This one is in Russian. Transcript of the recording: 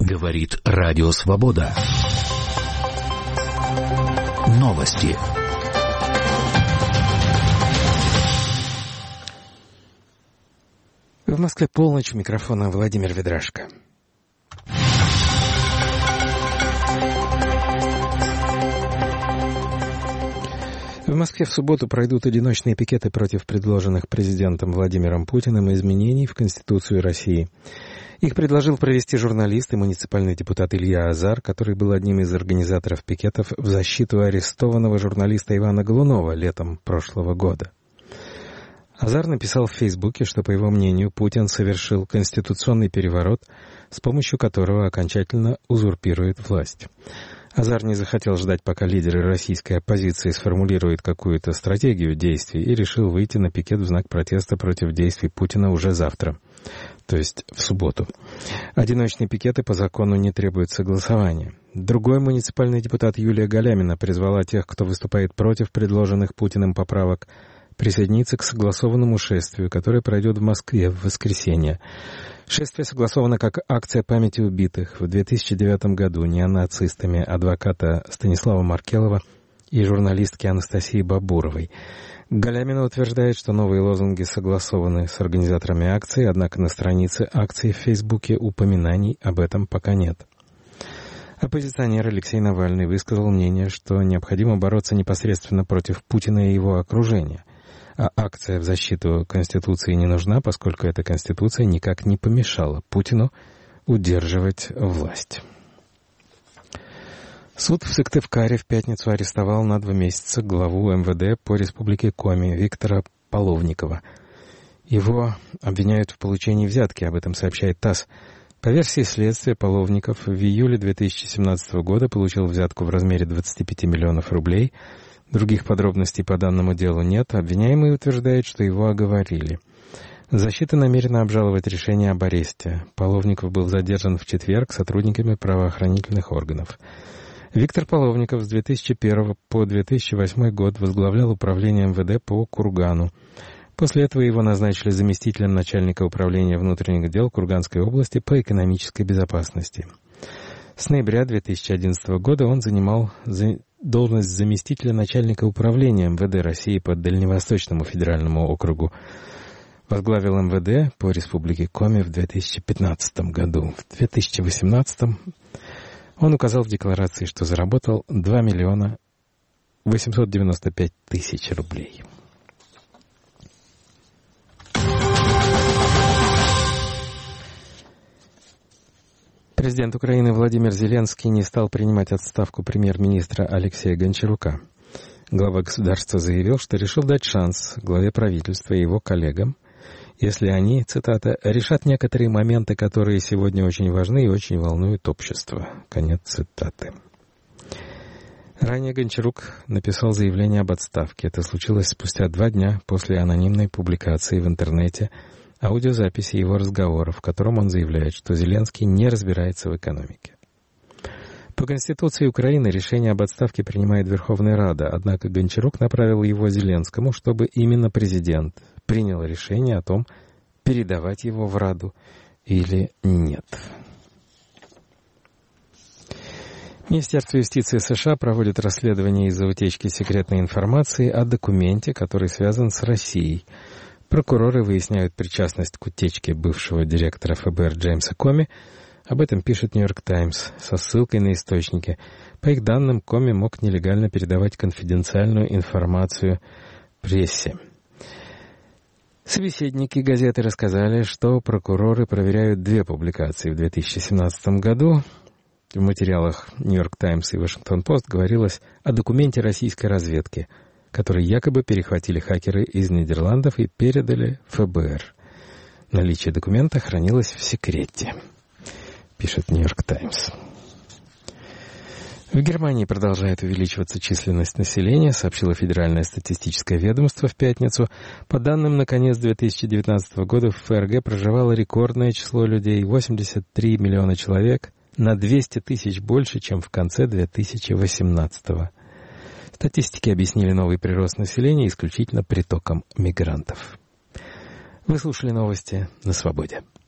Говорит Радио Свобода. Новости. В Москве полночь, у микрофона Владимир Ведрашко. В Москве в субботу пройдут одиночные пикеты против предложенных президентом Владимиром Путиным изменений в Конституцию России. Их предложил провести журналист и муниципальный депутат Илья Азар, который был одним из организаторов пикетов в защиту арестованного журналиста Ивана Голунова летом прошлого года. Азар написал в Фейсбуке, что, по его мнению, Путин совершил конституционный переворот, с помощью которого окончательно узурпирует власть. Азар не захотел ждать, пока лидеры российской оппозиции сформулируют какую-то стратегию действий, и решил выйти на пикет в знак протеста против действий Путина уже завтра, то есть в субботу. Одиночные пикеты по закону не требуют согласования. Другой муниципальный депутат Юлия Галямина призвала тех, кто выступает против предложенных Путиным поправок, присоединиться к согласованному шествию, которое пройдет в Москве в воскресенье. Шествие согласовано как акция памяти убитых в 2009 году неонацистами адвоката Станислава Маркелова и журналистки Анастасии Бабуровой. Галямина утверждает, что новые лозунги согласованы с организаторами акции, однако на странице акции в Фейсбуке упоминаний об этом пока нет. Оппозиционер Алексей Навальный высказал мнение, что необходимо бороться непосредственно против Путина и его окружения. А акция в защиту Конституции не нужна, поскольку эта Конституция никак не помешала Путину удерживать власть. Суд в Сыктывкаре в пятницу арестовал на 2 месяца главу МВД по Республике Коми Виктора Половникова. Его обвиняют в получении взятки, об этом сообщает ТАСС. По версии следствия, Половников в июле 2017 года получил взятку в размере 25 миллионов рублей. Других подробностей по данному делу нет. Обвиняемый утверждает, что его оговорили. Защита намерена обжаловать решение об аресте. Половников был задержан в четверг сотрудниками правоохранительных органов. Виктор Половников с 2001 по 2008 год возглавлял управление МВД по Кургану. После этого его назначили заместителем начальника управления внутренних дел Курганской области по экономической безопасности. С ноября 2011 года он занимал должность заместителя начальника управления МВД России по Дальневосточному федеральному округу. Возглавил МВД по Республике Коми в 2015 году. В 2018 он указал в декларации, что заработал 2 миллиона 895 тысяч рублей. Президент Украины Владимир Зеленский не стал принимать отставку премьер-министра Алексея Гончарука. Глава государства заявил, что решил дать шанс главе правительства и его коллегам, если они, цитата, «решат некоторые моменты, которые сегодня очень важны и очень волнуют общество». Конец цитаты. Ранее Гончарук написал заявление об отставке. Это случилось спустя 2 дня после анонимной публикации в интернете аудиозаписи его разговора, в котором он заявляет, что Зеленский не разбирается в экономике. По Конституции Украины решение об отставке принимает Верховная Рада, однако Гончарук направил его Зеленскому, чтобы именно президент принял решение о том, передавать его в Раду или нет. Министерство юстиции США проводит расследование из-за утечки секретной информации о документе, который связан с Россией. Прокуроры выясняют причастность к утечке бывшего директора ФБР Джеймса Коми. Об этом пишет «Нью-Йорк Таймс» со ссылкой на источники. По их данным, Коми мог нелегально передавать конфиденциальную информацию прессе. Собеседники газеты рассказали, что прокуроры проверяют 2 публикации в 2017 году. В материалах «Нью-Йорк Таймс» и «Вашингтон-Пост» говорилось о документе российской разведки, который якобы перехватили хакеры из Нидерландов и передали ФБР. Наличие документа хранилось в секрете, пишет «Нью-Йорк Таймс». В Германии продолжает увеличиваться численность населения, сообщило Федеральное статистическое ведомство в пятницу. По данным на конец 2019 года в ФРГ проживало рекордное число людей — 83 миллиона человек, на 200 тысяч больше, чем в конце 2018 года. Статистики объяснили новый прирост населения исключительно притоком мигрантов. Вы слушали новости на Свободе.